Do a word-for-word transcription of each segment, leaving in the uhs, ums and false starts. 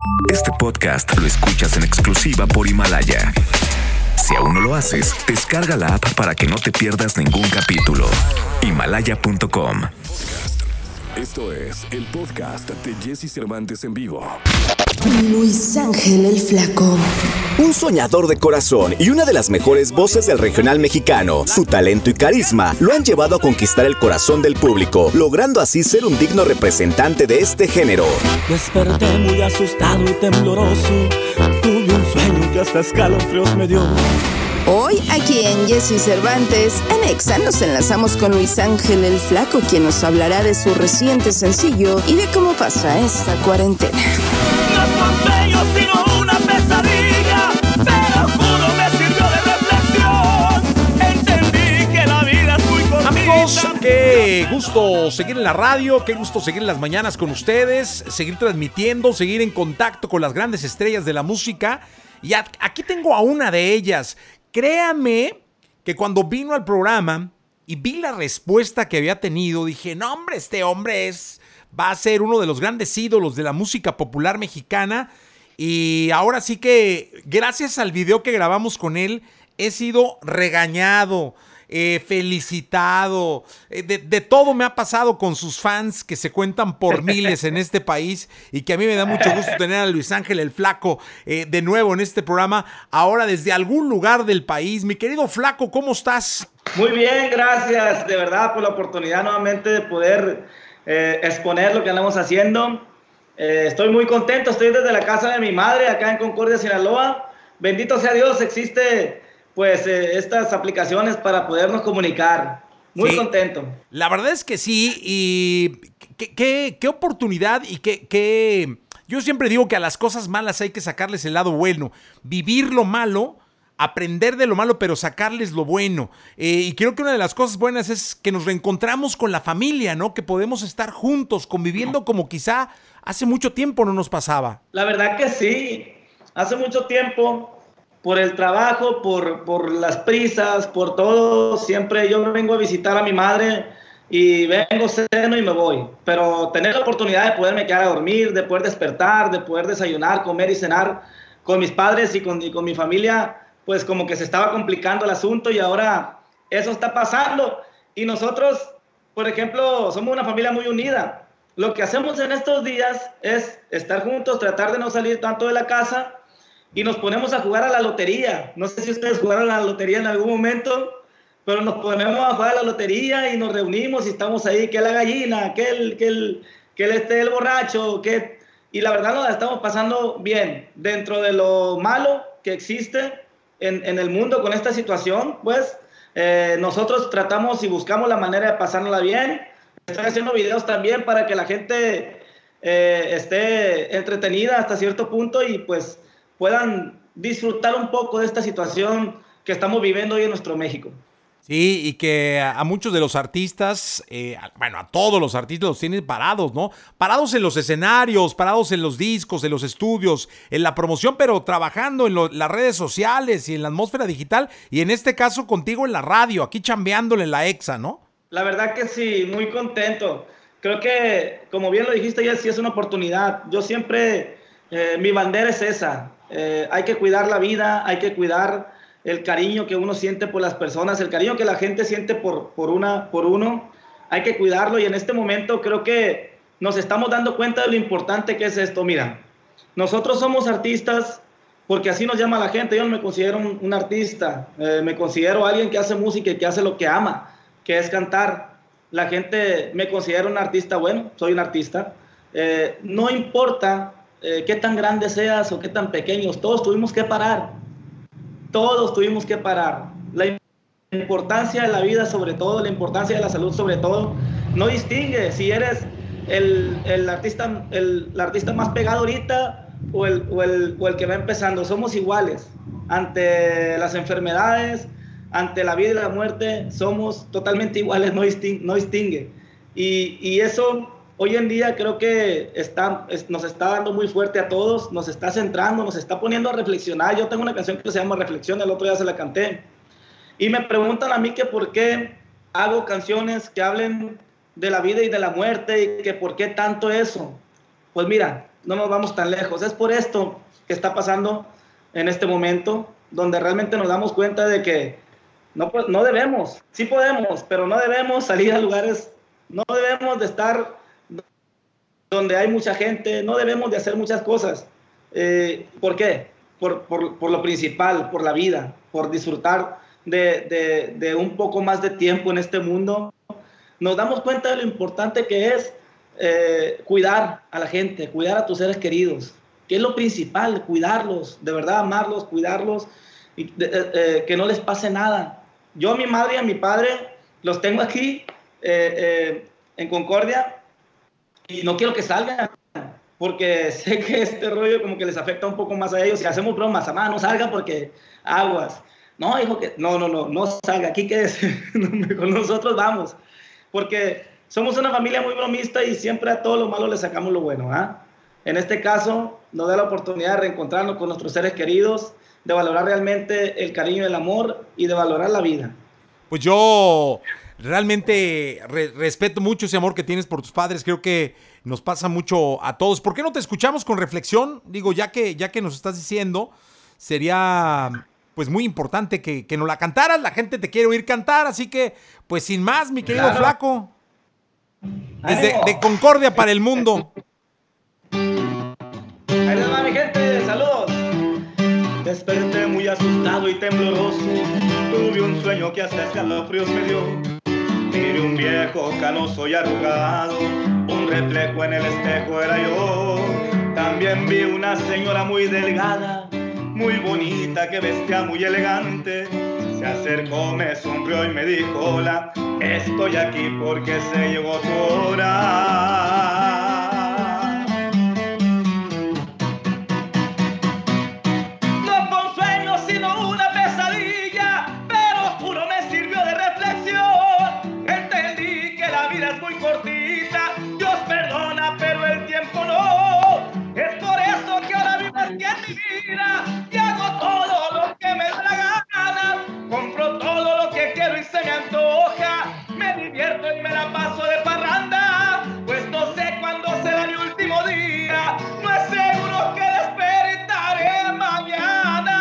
Este podcast lo escuchas en exclusiva por Himalaya. Si aún no lo haces, descarga la app para que no te pierdas ningún capítulo. Himalaya punto com. Esto es el podcast de Jesse Cervantes en vivo. Luis Ángel el Flaco. Un soñador de corazón y una de las mejores voces del regional mexicano. Su talento y carisma lo han llevado a conquistar el corazón del público, logrando así ser un digno representante de este género. Desperté muy asustado y tembloroso. Tuve un sueño que hasta escalofríos me dio. Hoy, aquí en Jesse Cervantes, en Exa nos enlazamos con Luis Ángel el Flaco, quien nos hablará de su reciente sencillo y de cómo pasa esta cuarentena. No fue un sueño, sino una pesadilla, pero juro me sirvió de reflexión. Entendí que la vida es muy cortita. Amigos, qué gusto seguir en la radio, qué gusto seguir en las mañanas con ustedes, seguir transmitiendo, seguir en contacto con las grandes estrellas de la música. Y aquí tengo a una de ellas. Créame que cuando vino al programa y vi la respuesta que había tenido, dije, no hombre, este hombre es, va a ser uno de los grandes ídolos de la música popular mexicana. Y ahora sí que, gracias al video que grabamos con él, he sido regañado, eh, felicitado, eh, de, de todo me ha pasado con sus fans que se cuentan por miles en este país y que a mí me da mucho gusto tener a Luis Ángel el Flaco eh, de nuevo en este programa, ahora desde algún lugar del país. Mi querido Flaco, ¿cómo estás? Muy bien, gracias de verdad por la oportunidad nuevamente de poder eh, exponer lo que andamos haciendo. Eh, estoy muy contento, estoy desde la casa de mi madre acá en Concordia, Sinaloa. Bendito sea Dios, existe pues eh, estas aplicaciones para podernos comunicar. Muy sí, contento. La verdad es que sí, y qué, qué, qué oportunidad y qué, qué... Yo siempre digo que a las cosas malas hay que sacarles el lado bueno. Vivir lo malo, aprender de lo malo, pero sacarles lo bueno. Eh, y creo que una de las cosas buenas es que nos reencontramos con la familia, ¿no? Que podemos estar juntos, conviviendo como quizá hace mucho tiempo no nos pasaba. La verdad que sí. Hace mucho tiempo, por el trabajo, por, por las prisas, por todo, siempre yo vengo a visitar a mi madre y vengo, ceno y me voy. Pero tener la oportunidad de poderme quedar a dormir, de poder despertar, de poder desayunar, comer y cenar con mis padres y con, y con mi familia, pues como que se estaba complicando el asunto y ahora eso está pasando. Y nosotros, por ejemplo, somos una familia muy unida. Lo que hacemos en estos días es estar juntos, tratar de no salir tanto de la casa y nos ponemos a jugar a la lotería. No sé si ustedes jugaron a la lotería en algún momento, pero nos ponemos a jugar a la lotería y nos reunimos y estamos ahí, que la gallina, que el, que el, que el, este, el borracho, que... Y la verdad nos la estamos pasando bien. Dentro de lo malo que existe en, en el mundo con esta situación, pues eh, nosotros tratamos y buscamos la manera de pasárnosla bien. Estoy haciendo videos también para que la gente eh, esté entretenida hasta cierto punto y pues puedan disfrutar un poco de esta situación que estamos viviendo hoy en nuestro México. Sí, y que a muchos de los artistas, eh, bueno, a todos los artistas los tienen parados, ¿no? Parados en los escenarios, parados en los discos, en los estudios, en la promoción, pero trabajando en lo, las redes sociales y en la atmósfera digital, y en este caso contigo en la radio, aquí chambeándole en la Exa, ¿no? La verdad que sí, muy contento. Creo que, como bien lo dijiste, ya sí es una oportunidad. Yo siempre, eh, mi bandera es esa. Eh, hay que cuidar la vida, hay que cuidar el cariño que uno siente por las personas, el cariño que la gente siente por, por, una, por uno, hay que cuidarlo y en este momento creo que nos estamos dando cuenta de lo importante que es esto. Mira, nosotros somos artistas porque así nos llama la gente. Yo no me considero un, un artista, eh, me considero alguien que hace música y que hace lo que ama, que es cantar. La gente me considera un artista, bueno, soy un artista. Eh, no importa eh, qué tan grande seas o qué tan pequeños, todos tuvimos que parar. Todos tuvimos que parar. La importancia de la vida sobre todo, la importancia de la salud sobre todo, no distingue si eres el, el, artista, el, el artista más pegado ahorita o el, o, el, o el que va empezando. Somos iguales ante las enfermedades, ante la vida y la muerte, somos totalmente iguales, no distingue. No distingue. Y, y eso hoy en día creo que está, es, nos está dando muy fuerte a todos, nos está centrando, nos está poniendo a reflexionar. Yo tengo una canción que se llama Reflexión, el otro día se la canté. Y me preguntan a mí que por qué hago canciones que hablen de la vida y de la muerte y que por qué tanto eso. Pues mira, no nos vamos tan lejos. Es por esto que está pasando en este momento, donde realmente nos damos cuenta de que no, no debemos, sí podemos, pero no debemos salir a lugares, no debemos de estar donde hay mucha gente, no debemos de hacer muchas cosas. Eh, ¿Por qué? Por, por, por lo principal, por la vida, por disfrutar de, de, de un poco más de tiempo en este mundo. Nos damos cuenta de lo importante que es eh, cuidar a la gente, cuidar a tus seres queridos, que es lo principal, cuidarlos, de verdad amarlos, cuidarlos, y de, eh, eh, que no les pase nada. Yo a mi madre y a mi padre los tengo aquí eh, eh, en Concordia y no quiero que salgan, porque sé que este rollo como que les afecta un poco más a ellos. Si hacemos bromas, mamá, no salga porque aguas. No, hijo, que no, no, no, no salga, aquí quédese, con nosotros vamos. Porque somos una familia muy bromista y siempre a todo lo malo le sacamos lo bueno, ¿ah? En este caso, nos da la oportunidad de reencontrarnos con nuestros seres queridos, de valorar realmente el cariño y el amor y de valorar la vida. Pues yo realmente re- respeto mucho ese amor que tienes por tus padres. Creo que nos pasa mucho a todos. ¿Por qué no te escuchamos con reflexión? Digo, ya que, ya que nos estás diciendo, sería pues muy importante que, que nos la cantaras. La gente te quiere oír cantar, así que pues sin más, mi querido Claro. Flaco. Desde de Concordia para el mundo. Ahí les va, mi gente, saludos. Desperté muy asustado y tembloroso. Tuve un sueño que hasta escalofríos me dio. Miré un viejo canoso y arrugado. Un reflejo en el espejo era yo. También vi una señora muy delgada, muy bonita, que vestía muy elegante. Se acercó, me sonrió y me dijo: hola, estoy aquí porque se llegó tu hora. No fue un sueño sino una pesadilla, pero juro me sirvió de reflexión. Entendí que la vida es muy cortita, Dios perdona pero el tiempo no. Es por eso que ahora vivo aquí en mi vida y hago todo lo que me da la gana. Compro todo lo que quiero y se me antoja. Me divierto y me la paso de parranda. Pues no sé cuándo será mi último día. No es seguro que despertaré mañana.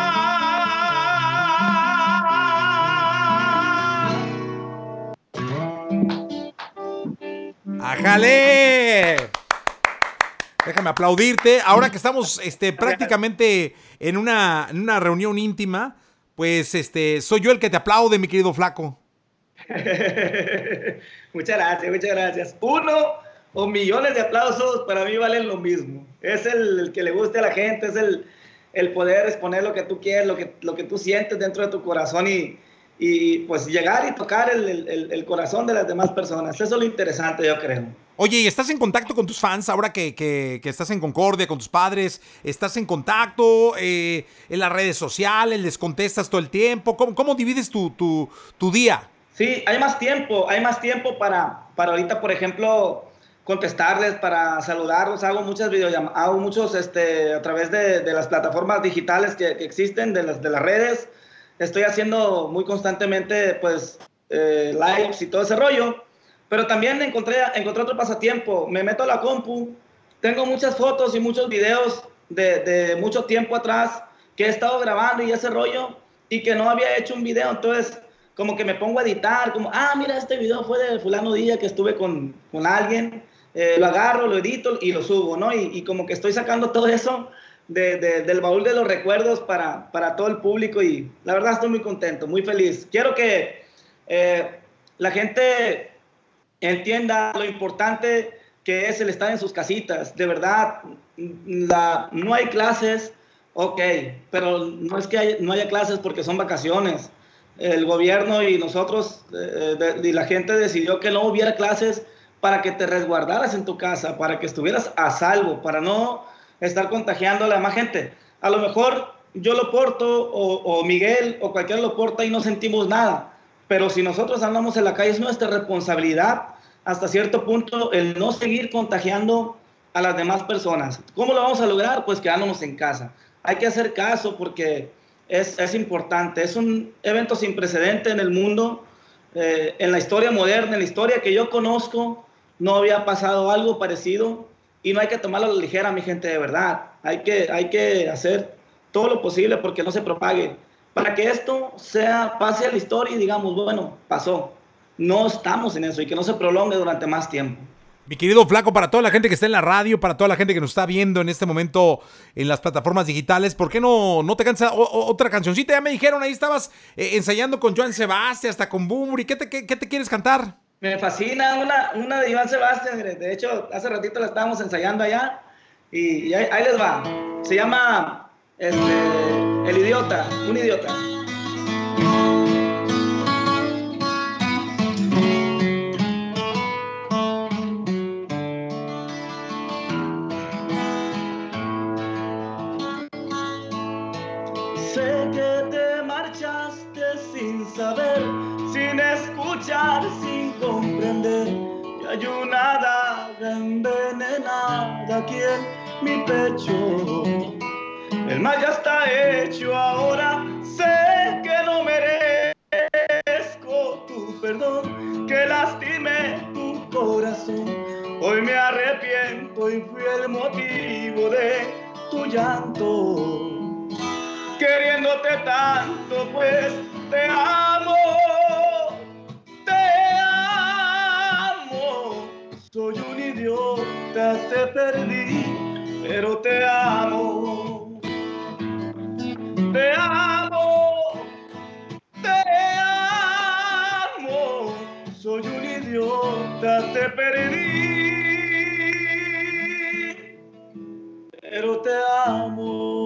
¡Ájale! Déjame aplaudirte. Ahora que estamos este, prácticamente en una, en una reunión íntima, pues este, soy yo el que te aplaude, mi querido Flaco. Muchas gracias, muchas gracias. Uno o millones de aplausos para mí valen lo mismo. Es el, el que le guste a la gente, es el, el poder exponer lo que tú quieres, lo que, lo que tú sientes dentro de tu corazón y, y pues llegar y tocar el, el, el corazón de las demás personas. Eso es lo interesante, yo creo. Oye, ¿y estás en contacto con tus fans ahora que, que, que estás en Concordia, con tus padres? ¿Estás en contacto eh, en las redes sociales? ¿Les contestas todo el tiempo? ¿Cómo, cómo divides tu, tu, tu día? Sí, hay más tiempo, hay más tiempo para, para ahorita, por ejemplo, contestarles, para saludarlos. Hago muchas videollamadas, hago muchos este, a través de, de las plataformas digitales que, que existen, de las, de las redes. Estoy haciendo muy constantemente, pues, eh, lives y todo ese rollo. Pero también encontré, encontré otro pasatiempo. Me meto a la compu, tengo muchas fotos y muchos videos de, de mucho tiempo atrás que he estado grabando y ese rollo, y que no había hecho un video. Entonces, como que me pongo a editar, como, ah, mira, este video fue de fulano día que estuve con, con alguien, eh, lo agarro, lo edito y lo subo, ¿no? Y, y como que estoy sacando todo eso de, de, del baúl de los recuerdos para, para todo el público, y la verdad estoy muy contento, muy feliz. Quiero que eh, la gente entienda lo importante que es el estar en sus casitas. De verdad, la, no hay clases, ok, pero no es que hay, no haya clases porque son vacaciones. El gobierno y nosotros eh, de, y la gente decidió que no hubiera clases para que te resguardaras en tu casa, para que estuvieras a salvo, para no estar contagiando a la demás gente. A lo mejor yo lo porto o, o Miguel o cualquiera lo porta y no sentimos nada, pero si nosotros andamos en la calle es nuestra responsabilidad hasta cierto punto el no seguir contagiando a las demás personas. ¿Cómo lo vamos a lograr? Pues quedándonos en casa. Hay que hacer caso porque es, es importante. Es un evento sin precedente en el mundo, eh, en la historia moderna, en la historia que yo conozco, no había pasado algo parecido. y no hay que tomarlo a la ligera, mi gente, de verdad. Hay que, hay que hacer todo lo posible porque no se propague. Para que esto sea, pase a la historia y digamos, bueno, pasó. No estamos en eso y que no se prolongue durante más tiempo. Mi querido Flaco, para toda la gente que está en la radio, para toda la gente que nos está viendo en este momento en las plataformas digitales, ¿por qué no, no te cansa o, o, otra cancioncita? Ya me dijeron, ahí estabas eh, ensayando con Joan Sebastián, hasta con Bunbury. ¿Qué te, qué, qué te quieres cantar? Me fascina una, una de Joan Sebastián. De hecho, hace ratito la estábamos ensayando allá y, y ahí, ahí les va. Se llama este, El Idiota, un idiota. Sin saber, sin escuchar, sin comprender que hay una daga envenenada aquí en mi pecho. El mal ya está hecho, ahora sé que no merezco tu perdón, que lastimé tu corazón. Hoy me arrepiento y fui el motivo de tu llanto. Queriéndote tanto, pues te amo, te amo. Soy un idiota, te perdí, pero te amo. Te amo, te amo. Soy un idiota, te perdí, pero te amo.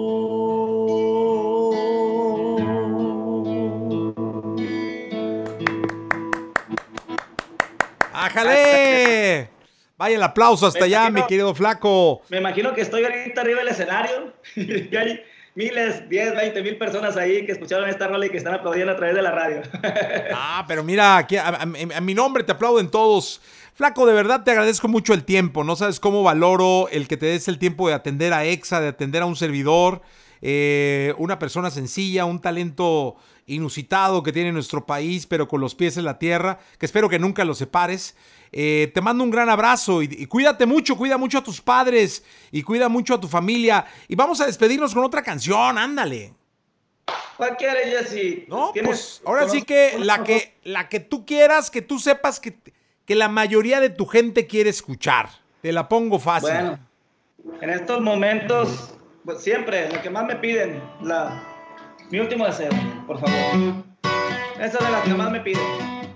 ¡Ájale! Vaya el aplauso hasta allá, mi querido Flaco. Me imagino que estoy ahorita arriba del escenario y hay miles, diez, veinte mil personas ahí que escucharon esta rola y que están aplaudiendo a través de la radio. Ah, pero mira, aquí a, a, a mi nombre te aplauden todos. Flaco, de verdad te agradezco mucho el tiempo. No sabes cómo valoro el que te des el tiempo de atender a Exa, de atender a un servidor. Eh, una persona sencilla, un talento inusitado que tiene nuestro país, pero con los pies en la tierra, que espero que nunca lo separes. Eh, te mando un gran abrazo y, y cuídate mucho, cuida mucho a tus padres y cuida mucho a tu familia. Y vamos a despedirnos con otra canción, ándale. ¿Cuál quieres, Jesse? No, pues ahora sí que la que la que tú quieras, que tú sepas que, que la mayoría de tu gente quiere escuchar. Te la pongo fácil. Bueno, en estos momentos, pues siempre, lo que más me piden, la, mi último deseo, por favor. Esa es de las que más me piden.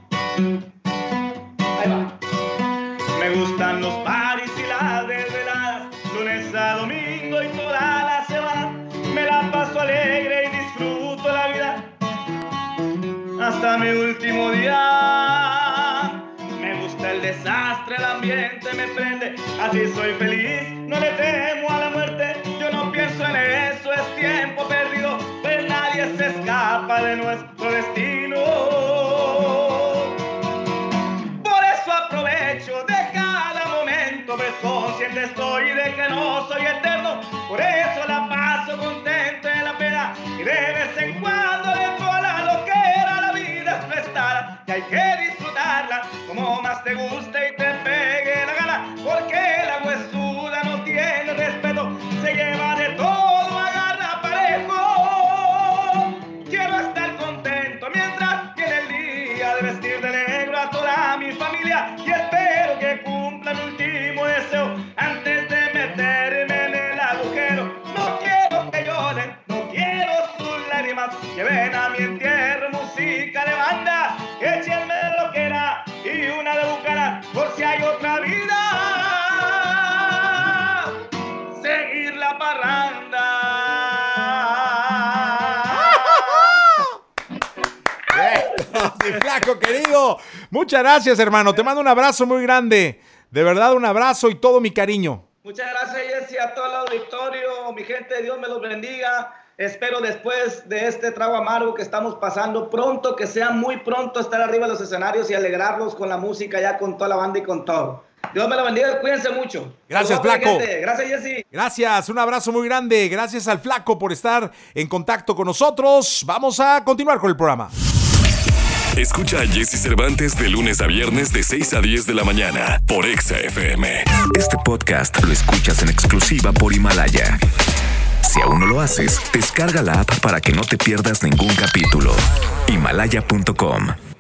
Ahí va. Me gustan los paris y las desveladas, lunes a domingo y toda la semana. Me la paso alegre y disfruto la vida hasta mi último día. Me gusta el desastre, el ambiente me prende, así soy feliz, no le temo a la muerte. Yo no pienso en eso, es tiempo perdido, pues nadie se escapa de nuestro destino. Por eso aprovecho de cada momento, pues consciente estoy de que no soy eterno. Por eso la paso contento en la pena y de vez en cuando le doy la loquera. La vida es prestada y hay que disfrutarla como más te guste y te pegue la gana, porque la huesuda no tiene respeto, se lleva de todo, agarra parejo. Quiero estar contento mientras viene el día de vestir de negro a toda mi familia y espero que cumpla mi último deseo antes de meterme en el agujero. No quiero que lloren, no quiero sus lágrimas, lleven a mi entierro música de banda, échenme lo que era y una de bucana por si hay otra vida, seguir la parranda. Mi Flaco querido, muchas gracias, hermano, te mando un abrazo muy grande, de verdad un abrazo y todo mi cariño. Muchas gracias, Jesse, a todo el auditorio, mi gente, Dios me los bendiga. Espero después de este trago amargo que estamos pasando pronto, que sea muy pronto estar arriba de los escenarios y alegrarlos con la música, ya con toda la banda y con todo. Dios me lo bendiga, cuídense mucho. Gracias, Saludos, Flaco. gente. Gracias, Jesse. Gracias, un abrazo muy grande. Gracias al Flaco por estar en contacto con nosotros. Vamos a continuar con el programa. Escucha a Jesse Cervantes de lunes a viernes de seis a diez de la mañana por Exa F M. Este podcast lo escuchas en exclusiva por Himalaya. Si aún no lo haces, descarga la app para que no te pierdas ningún capítulo. Himalaya punto com